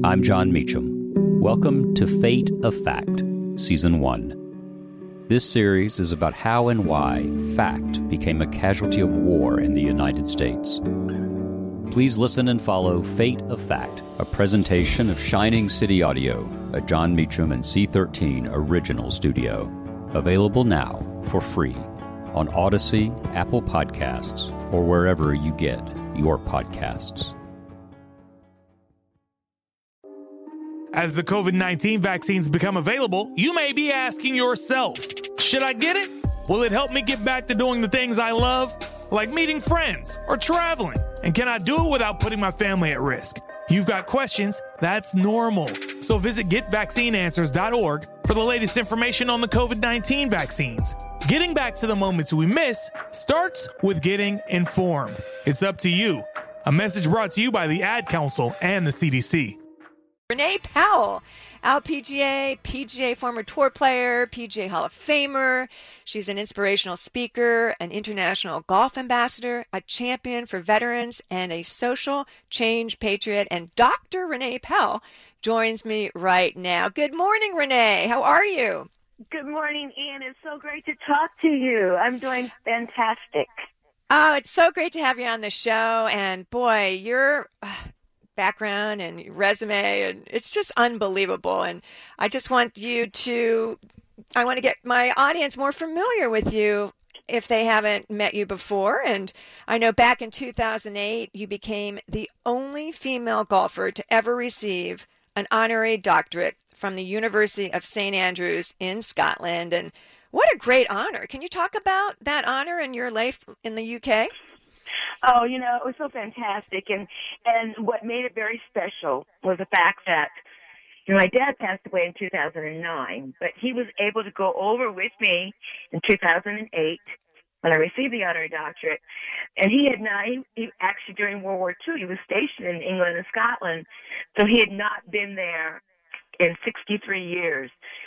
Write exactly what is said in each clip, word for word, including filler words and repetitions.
I'm John Meacham. Welcome to Fate of Fact, Season one. This series is about how and why fact became a casualty of war in the United States. Please listen and follow Fate of Fact, a presentation of Shining City Audio, a John Meacham and C thirteen original studio. Available now for free on Odyssey, Apple Podcasts, or wherever you get your podcasts. As the COVID nineteen vaccines become available, you may be asking yourself, should I get it? Will it help me get back to doing the things I love, like meeting friends or traveling? And can I do it without putting my family at risk? You've got questions, that's normal. So visit get vaccine answers dot org for the latest information on the COVID nineteen vaccines. Getting back to the moments we miss starts with getting informed. It's up to you. A message brought to you by the Ad Council and the C D C. Renee Powell, L P G A, P G A former tour player, P G A Hall of Famer. She's an inspirational speaker, an international golf ambassador, a champion for veterans, and a social change patriot. And Doctor Renee Powell joins me right now. Good morning, Renee. How are you? Good morning, Ian. It's so great to talk to you. I'm doing fantastic. Oh, it's so great to have you on the show. And boy, you're... Uh, background and resume, and it's just unbelievable. And I just want you to, I want to get my audience more familiar with you if they haven't met you before. And I know back in two thousand eight, you became the only female golfer to ever receive an honorary doctorate from the University of Saint Andrews in Scotland. And what a great honor. Can you talk about that honor in your life in the U K? Oh, you know, it was so fantastic. And, and what made it very special was the fact that, you know, my dad passed away in two thousand nine, but he was able to go over with me in two thousand eight when I received the honorary doctorate. And he had not, he, he actually during World War Two, he was stationed in England and Scotland. So he had not been there in sixty-three years.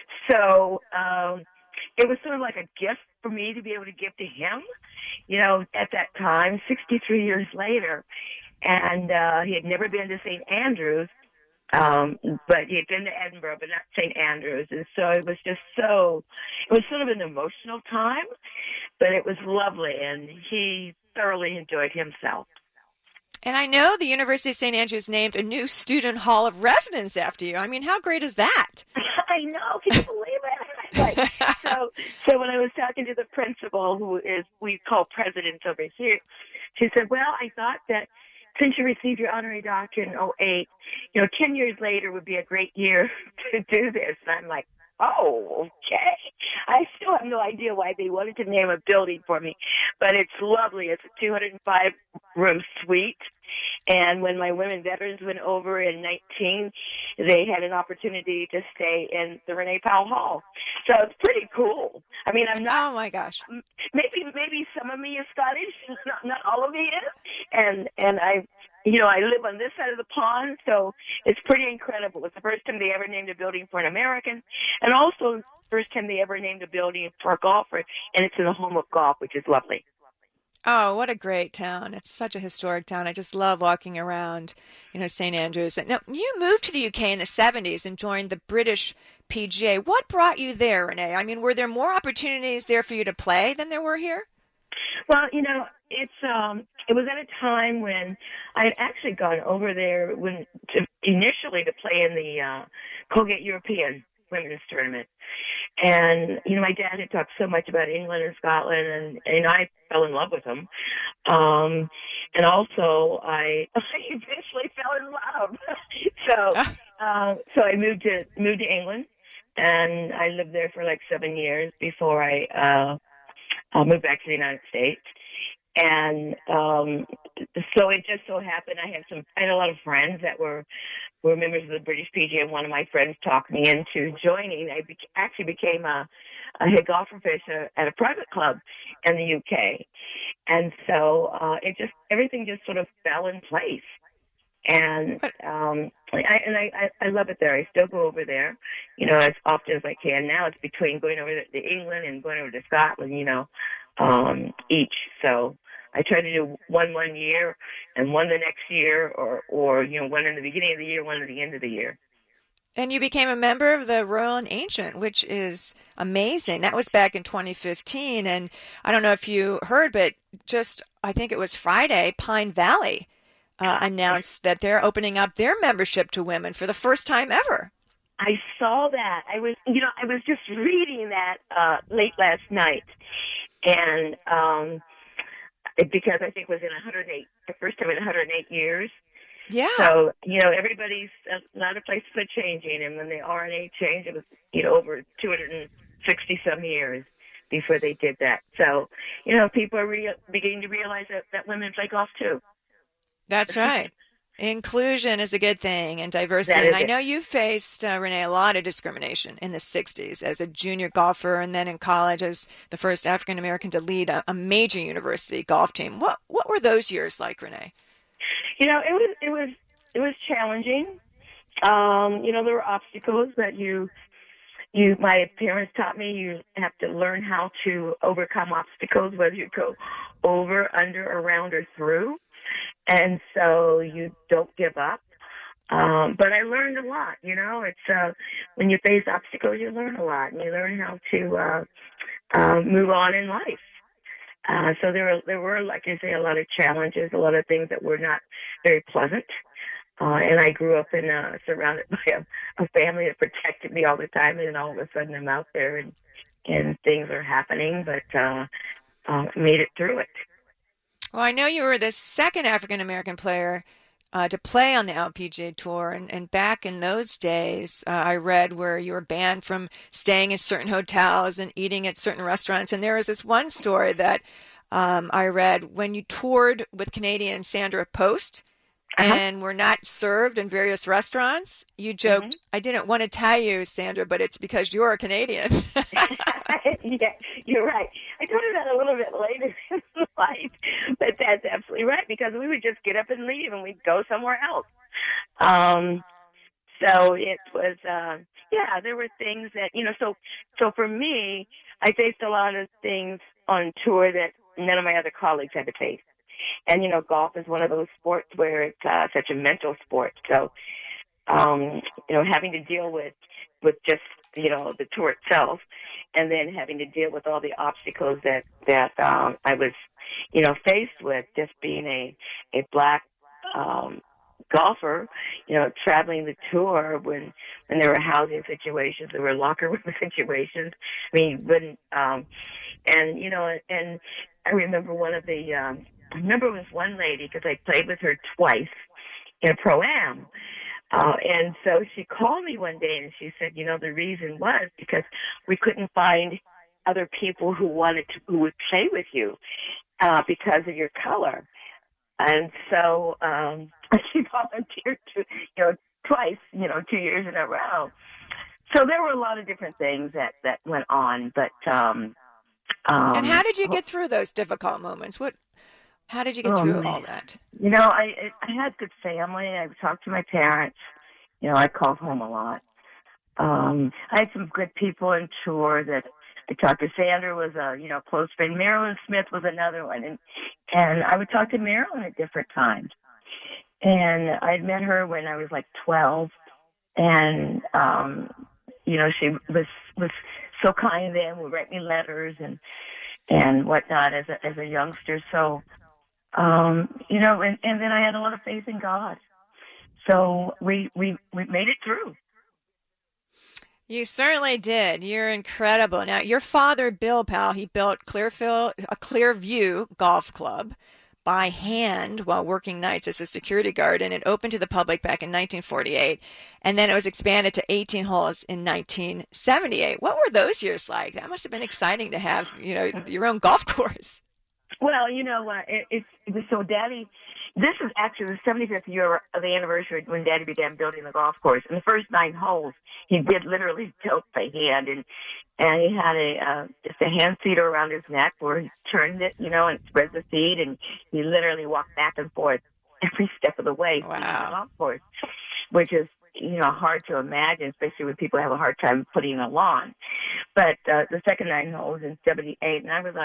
So, um, it was sort of like a gift for me to be able to give to him, you know, at that time, sixty-three years later. And uh, he had never been to Saint Andrews, um, but he had been to Edinburgh, but not Saint Andrews. And so it was just so, it was sort of an emotional time, but it was lovely, and he thoroughly enjoyed himself. And I know the University of Saint Andrews named a new student hall of residence after you. I mean, how great is that? I know. Can you believe it? Like, so, so when I was talking to the principal, who is we call president over here, she said, "Well, I thought that since you received your honorary doctorate in oh eight, you know, ten years later would be a great year to do this." And I'm like, "Oh, okay." I still have no idea why they wanted to name a building for me, but it's lovely. It's a two hundred five room suite. And when my women veterans went over in nineteen, they had an opportunity to stay in the Renee Powell Hall. So it's pretty cool. I mean, I'm not. Oh my gosh. Maybe maybe some of me is Scottish, not not all of me is. And and I, you know, I live on this side of the pond, so it's pretty incredible. It's the first time they ever named a building for an American, and also the first time they ever named a building for a golfer, and it's in the home of golf, which is lovely. Oh, what a great town. It's such a historic town. I just love walking around, you know, Saint Andrews. Now, you moved to the U K in the seventies and joined the British P G A. What brought you there, Renee? I mean, were there more opportunities there for you to play than there were here? Well, you know, it's um, it was at a time when I had actually gone over there when to, initially to play in the uh, Colgate European Women's Tournament. And, you know, my dad had talked so much about England and Scotland, and, and I fell in love with them. Um, and also, I, I eventually fell in love. so, uh, so I moved to moved to England, and I lived there for like seven years before I uh, uh, moved back to the United States. And um, so it just so happened I had some I had a lot of friends that were were members of the British P G A. One of my friends talked me into joining. I be- actually became a, a head golfer official at a private club in the U K. And so uh, it just everything just sort of fell in place. And um, I, and I, I, I love it there. I still go over there, you know, as often as I can. Now it's between going over to England and going over to Scotland, you know, um, each. So I try to do one one year and one the next year, or, or you know, one in the beginning of the year, one at the end of the year. And you became a member of the Royal and Ancient, which is amazing. That was back in twenty fifteen. And I don't know if you heard, but just, I think it was Friday, Pine Valley uh, announced that they're opening up their membership to women for the first time ever. I saw that. I was, you know, I was just reading that uh, late last night. And um, it, because I think it was in one hundred eight, the first time in one hundred eight years. Yeah. So, you know, everybody's, a lot of places are changing, and when the R N A changed, it was, you know, over two hundred sixty some years before they did that. So, you know, people are re- beginning to realize that, that women play golf too. That's right. Inclusion is a good thing, and diversity. And I know you faced, uh, Renee, a lot of discrimination in the sixties as a junior golfer, and then in college as the first African American to lead a, a major university golf team. What what were those years like, Renee? You know, it was it was it was challenging. Um, you know, there were obstacles that you you my parents taught me. You have to learn how to overcome obstacles, whether you go over, under, around, or through. And so you don't give up. Um, but I learned a lot. You know, it's uh, when you face obstacles, you learn a lot, and you learn how to uh, uh, move on in life. Uh, so there were, there were, like I say, a lot of challenges, a lot of things that were not very pleasant. Uh, and I grew up in, uh, surrounded by a, a family that protected me all the time. And then all of a sudden I'm out there and, and things are happening, but, uh, uh, made it through it. Well, I know you were the second African-American player uh, to play on the L P G A Tour. And, and back in those days, uh, I read where you were banned from staying in certain hotels and eating at certain restaurants. And there was this one story that um, I read when you toured with Canadian Sandra Post Uh-huh. and were not served in various restaurants. You joked, mm-hmm. I didn't want to tell you, Sandra, but it's because you're a Canadian. Yeah, you're right. I told her that a little bit later in life, but that's absolutely right, because we would just get up and leave and we'd go somewhere else. Um, so it was, uh, yeah, there were things that, you know, so, so for me, I faced a lot of things on tour that none of my other colleagues had to face. And, you know, golf is one of those sports where it's uh, such a mental sport. So, um, you know, having to deal with, with just, you know, the tour itself, and then having to deal with all the obstacles that, that um, I was, you know, faced with, just being a, a black um, golfer, you know, traveling the tour when, when there were housing situations, there were locker room situations. I mean, when, um, and, you know, and I remember one of the, um, I remember it was one lady, because I played with her twice in a Pro-Am. Uh, and so she called me one day and she said, you know, the reason was because we couldn't find other people who wanted to, who would play with you, uh, because of your color. And so, um, she volunteered to, you know, twice, you know, two years in a row. So there were a lot of different things that, that went on, but, um, um, and how did you get through those difficult moments? What, How did you get oh, through man. all that? You know, I I had good family. I talked to my parents. You know, I called home a lot. Um, I had some good people on tour that I talked to. Sandra was a, you know, close friend. Marilyn Smith was another one. And, and I would talk to Marilyn at different times. And I'd met her when I was like twelve. And, um, you know, she was, was so kind then, would write me letters and, and whatnot as a, as a youngster. So, Um, you know, and, and then I had a lot of faith in God. So we, we, we made it through. You certainly did. You're incredible. Now, your father, Bill Powell, he built Clearfield, a Clearview Golf Club by hand while working nights as a security guard, and it opened to the public back in nineteen forty-eight, and then it was expanded to eighteen holes in nineteen seventy-eight. What were those years like? That must have been exciting to have, you know, your own golf course. Well, you know, uh, it, it's it was so Daddy. This is actually the seventy-fifth year of the anniversary when Daddy began building the golf course. In the first nine holes, he did literally tilt by hand, and and he had a uh, just a hand feeder around his neck where he turned it, you know, and spread the feet, and he literally walked back and forth every step of the way wow. to the golf course, which is, you know, hard to imagine, especially when people have a hard time putting a lawn. But uh, the second nine holes in seventy-eight, and I was on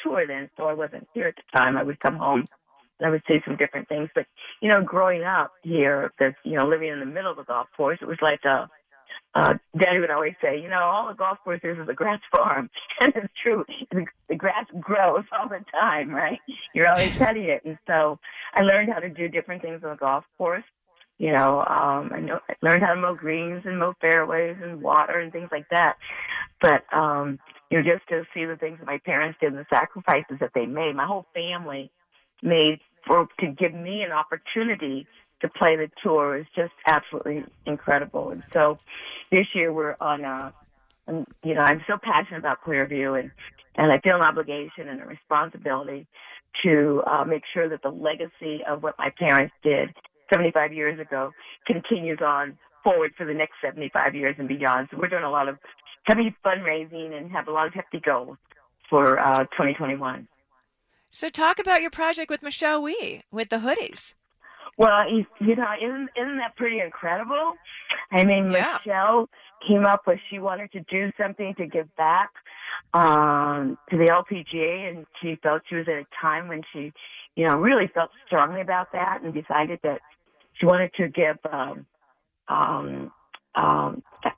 tour then, so I wasn't here at the time. I would come home and I would see some different things. But, you know, growing up here, this, you know, living in the middle of the golf course, it was like a, uh, Daddy would always say, you know, all the golf course is is a grass farm. And it's true. The, the grass grows all the time, right? You're always cutting it. And so I learned how to do different things on the golf course. You know, um, I know I learned how to mow greens and mow fairways and water and things like that. But, um, you know, just to see the things that my parents did and the sacrifices that they made, my whole family made for to give me an opportunity to play the tour is just absolutely incredible. And so this year we're on, uh, and, you know, I'm so passionate about Clearview, and, and I feel an obligation and a responsibility to uh, make sure that the legacy of what my parents did seventy-five years ago continues on forward for the next seventy-five years and beyond. So we're doing a lot of heavy fundraising and have a lot of hefty goals for uh, twenty twenty-one. So talk about your project with Michelle Wie, with the hoodies. Well, you, you know, isn't, isn't that pretty incredible? I mean, Yeah. Michelle came up with, she wanted to do something to give back um, to the L P G A, and she felt she was at a time when she, you know, really felt strongly about that and decided that she wanted to give um, um, um,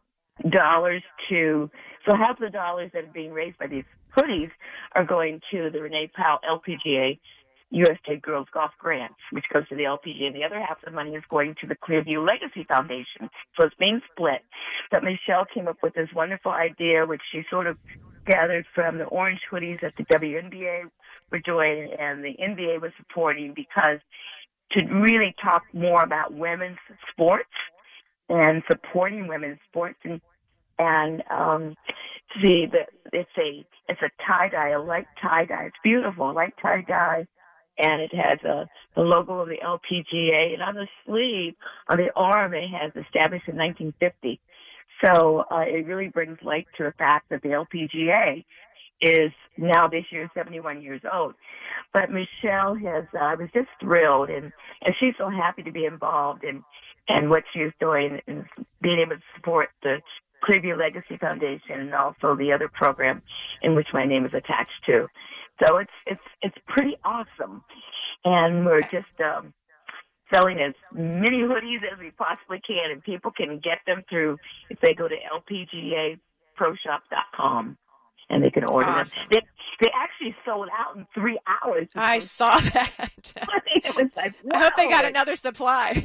dollars to, so half the dollars that are being raised by these hoodies are going to the Renee Powell L P G A U S A Girls Golf Grants, which goes to the L P G A, and the other half of the money is going to the Clearview Legacy Foundation. So it's being split. But Michelle came up with this wonderful idea, which she sort of gathered from the orange hoodies that the W N B A were doing and the N B A was supporting, because to really talk more about women's sports and supporting women's sports, and and um, see that it's a it's a tie dye, a light tie dye. It's beautiful, light tie dye, and it has a the logo of the L P G A, and on the sleeve, on the arm, it has established in nineteen fifty. So uh, it really brings light to the fact that the L P G A is now this year seventy-one years old. But Michelle has, I uh, was just thrilled, and, and she's so happy to be involved in, in what she's doing and being able to support the Clearview Legacy Foundation and also the other program in which my name is attached to. So it's it's it's pretty awesome. And we're just um, selling as many hoodies as we possibly can, and people can get them through, if they go to L P G A pro shop dot com. And they can order awesome. them. They, they actually sold out in three hours. I saw that. It was like, wow. I hope they got another supply.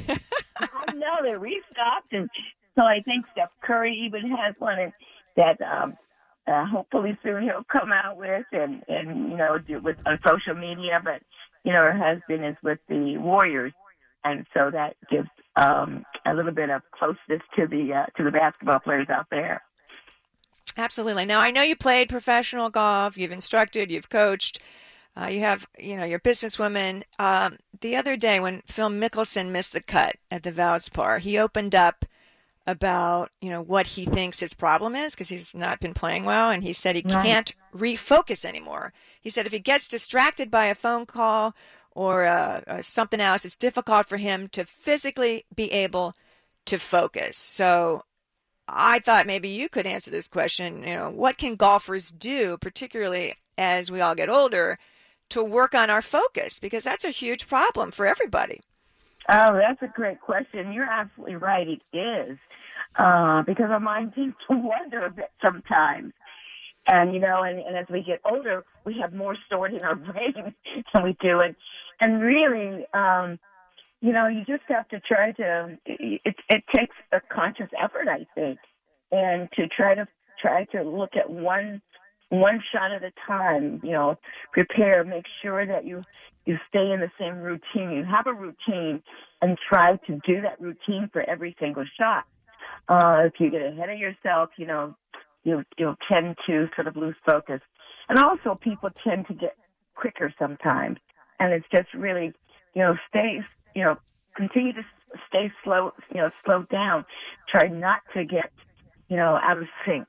I know, they restocked. And so I think Steph Curry even has one that um, uh, hopefully soon he'll come out with and, and you know, do with on social media. But, you know, her husband is with the Warriors. And so that gives um, a little bit of closeness to the uh, to the basketball players out there. Absolutely. Now, I know you played professional golf. You've instructed. You've coached. Uh, you have, you know, you're a businesswoman. Um, the other day when Phil Mickelson missed the cut at the Valspar, he opened up about, you know, what he thinks his problem is because he's not been playing well. And he said he right. can't refocus anymore. He said if he gets distracted by a phone call or uh, uh, something else, it's difficult for him to physically be able to focus. So I thought maybe you could answer this question. You know, what can golfers do, particularly as we all get older, to work on our focus? Because that's a huge problem for everybody. Oh, that's a great question. You're absolutely right. It is. Uh, because our mind tends to wander a bit sometimes. And, you know, and, and as we get older, we have more stored in our brains than we do. And, and really, um, you know, you just have to try to, it, it takes a conscious effort, I think, and to try to try to look at one one shot at a time, you know, prepare, make sure that you, you stay in the same routine. You have a routine and try to do that routine for every single shot. Uh, if you get ahead of yourself, you know, you, you'll tend to sort of lose focus. And also people tend to get quicker sometimes. And it's just really, you know, stay you know, continue to stay slow, you know, slow down. Try not to get, you know, out of sync.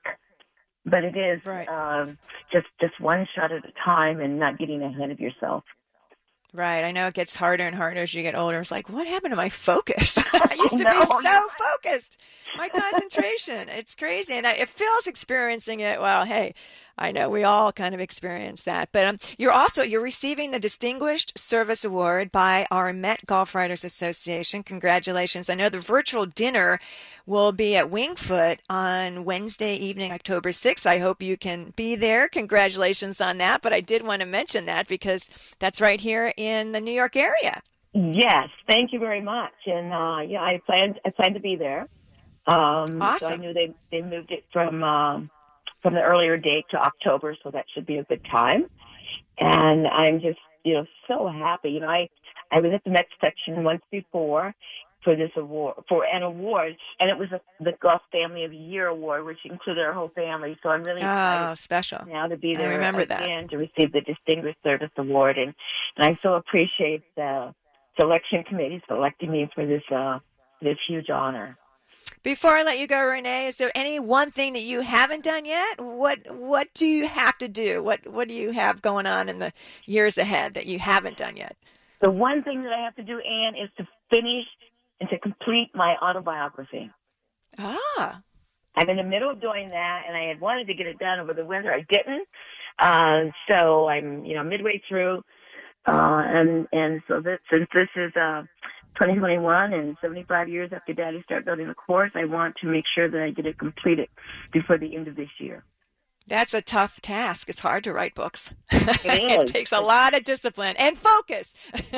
But it is right. um, just just one shot at a time and not getting ahead of yourself. Right. I know it gets harder and harder as you get older. It's like, what happened to my focus? I used to no, be so no. focused. My concentration. It's crazy. And I, it feels experiencing it. Well, hey, I know we all kind of experience that. But um, you're also, you're receiving the Distinguished Service Award by our Met Golf Writers Association. Congratulations. I know the virtual dinner will be at Wingfoot on Wednesday evening, October sixth. I hope you can be there. Congratulations on that. But I did want to mention that because that's right here in the New York area. Yes, thank you very much. And uh, yeah, I planned I planned to be there. Um, awesome. So I knew they they moved it from um, from the earlier date to October, so that should be a good time. And I'm just you know so happy. You know, I I was at the Met section once before for this award for an award, and it was a, the Golf Family of the Year award, which included our whole family. So I'm really excited oh, special now to be there I remember again that. to receive the Distinguished Service Award, and and I so appreciate the selection committee selecting me for this uh, this huge honor. Before I let you go, Renee, is there any one thing that you haven't done yet? What What do you have to do? What What do you have going on in the years ahead that you haven't done yet? The one thing that I have to do, Ann, is to finish and to complete my autobiography. Ah. I'm in the middle of doing that, and I had wanted to get it done over the winter. I didn't. Uh, so I'm, you know, midway through. Uh, and, and so this, since this is, uh, twenty twenty-one and seventy-five years after Daddy started building the course, I want to make sure that I get it completed before the end of this year. That's a tough task. It's hard to write books. It, it takes a lot of discipline and focus.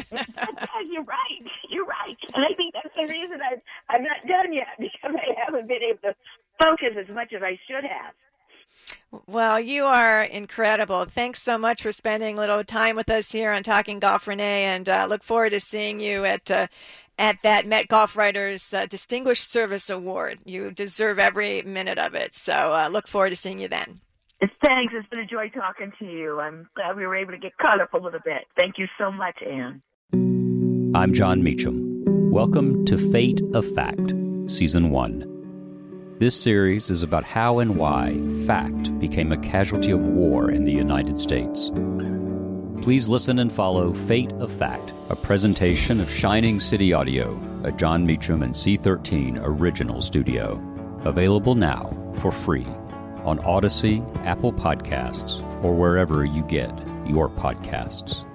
You're right. You're right. And I think that's the reason I've, I'm not done yet, because I haven't been able to focus as much as I should have. Well, you are incredible. Thanks so much for spending a little time with us here on Talking Golf, Renee, and uh, look forward to seeing you at uh, at that Met Golf Writers uh, Distinguished Service Award. You deserve every minute of it. So uh, look forward to seeing you then. Thanks. It's been a joy talking to you. I'm glad we were able to get caught up a little bit. Thank you so much, Ann. I'm John Meacham. Welcome to Fate of Fact, Season one. This series is about how and why fact became a casualty of war in the United States. Please listen and follow Fate of Fact, a presentation of Shining City Audio, a John Meacham and C thirteen original studio. Available now for free on Odyssey, Apple Podcasts, or wherever you get your podcasts.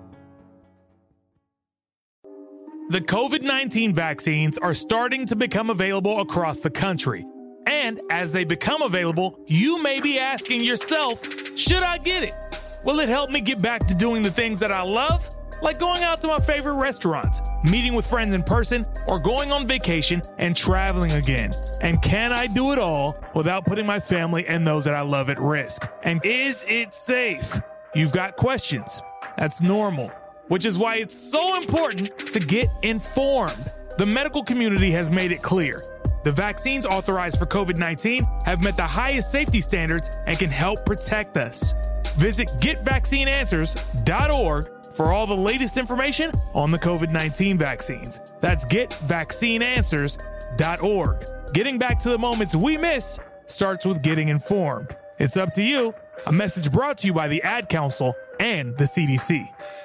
The COVID nineteen vaccines are starting to become available across the country. And as they become available, you may be asking yourself, should I get it? Will it help me get back to doing the things that I love? Like going out to my favorite restaurants, meeting with friends in person, or going on vacation and traveling again. And can I do it all without putting my family and those that I love at risk? And is it safe? You've got questions. That's normal, which is why it's so important to get informed. The medical community has made it clear. The vaccines authorized for COVID nineteen have met the highest safety standards and can help protect us. Visit get vaccine answers dot org for all the latest information on the COVID nineteen vaccines. That's get vaccine answers dot org. Getting back to the moments we miss starts with getting informed. It's up to you. A message brought to you by the Ad Council and the C D C.